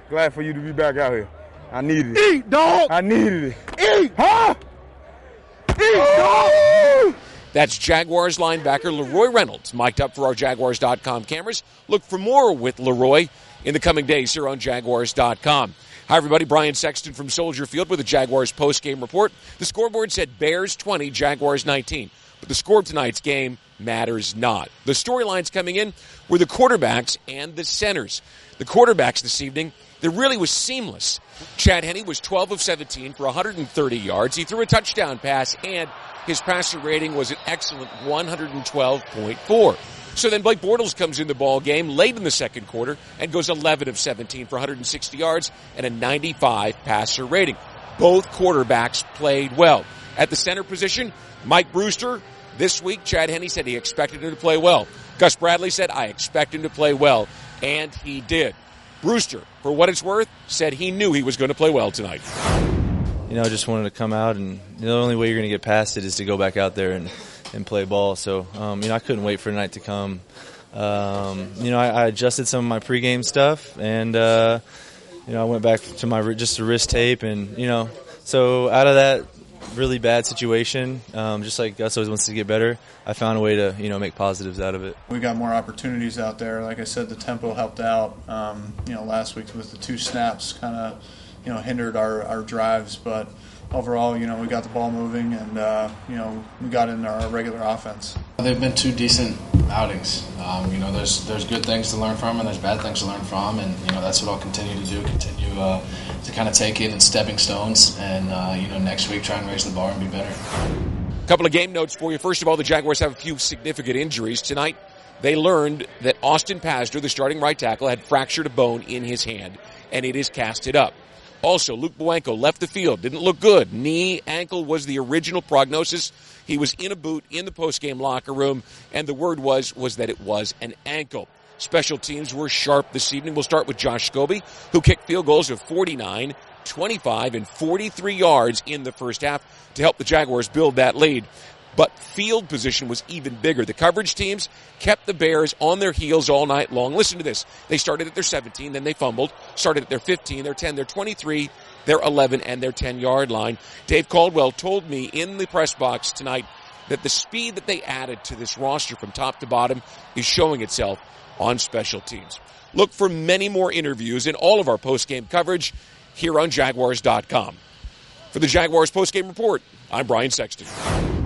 Glad for you to be back out here. I needed it. Eat, dog! I needed it. Eat! Huh? Eat, dog! That's Jaguars linebacker Leroy Reynolds, mic'd up for our Jaguars.com cameras. Look for more with Leroy in the coming days here on Jaguars.com. Hi, everybody. Brian Sexton from Soldier Field with the Jaguars post-game report. The scoreboard said Bears 20, Jaguars 19. But the score of tonight's game matters not. The storylines coming in were the quarterbacks and the centers. The quarterbacks this evening, it really was seamless. Chad Henne was 12 of 17 for 130 yards. He threw a touchdown pass, and his passer rating was an excellent 112.4. So then Blake Bortles comes in the ball game late in the second quarter and goes 11 of 17 for 160 yards and a 95 passer rating. Both quarterbacks played well. At the center position, Mike Brewster, this week, Chad Henne said he expected him to play well. Gus Bradley said, I expect him to play well, and he did. Brewster, for what it's worth, said he knew he was going to play well tonight. Just wanted to come out, and the only way you're going to get past it is to go back out there and play ball. So, I couldn't wait for tonight to come. I adjusted some of my pregame stuff, and, I went back to my just a wrist tape, and, so out of that really bad situation, just like Gus always wants to get better, I found a way to, make positives out of it. We got more opportunities out there. Like I said, the tempo helped out. Last week with the 2 snaps kind of, hindered our drives, but overall, we got the ball moving and, we got in our regular offense. They've been 2 decent outings. There's good things to learn from and there's bad things to learn from, and, that's what I'll continue to do, to kind of take it in stepping stones and, next week try and raise the bar and be better. A couple of game notes for you. First of all, the Jaguars have a few significant injuries. Tonight, they learned that Austin Pazder, the starting right tackle, had fractured a bone in his hand, and it is casted up. Also, Luke Bowanko left the field. Didn't look good. Knee, ankle was the original prognosis. He was in a boot in the postgame locker room, and the word was that it was an ankle. Special teams were sharp this evening. We'll start with Josh Scobie, who kicked field goals of 49, 25, and 43 yards in the first half to help the Jaguars build that lead. But field position was even bigger. The coverage teams kept the Bears on their heels all night long. Listen to this. They started at their 17, then they fumbled. Started at their 15, their 10, their 23, their 11, and their 10-yard line. Dave Caldwell told me in the press box tonight that the speed that they added to this roster from top to bottom is showing itself on special teams. Look for many more interviews in all of our postgame coverage here on Jaguars.com. For the Jaguars postgame report, I'm Brian Sexton.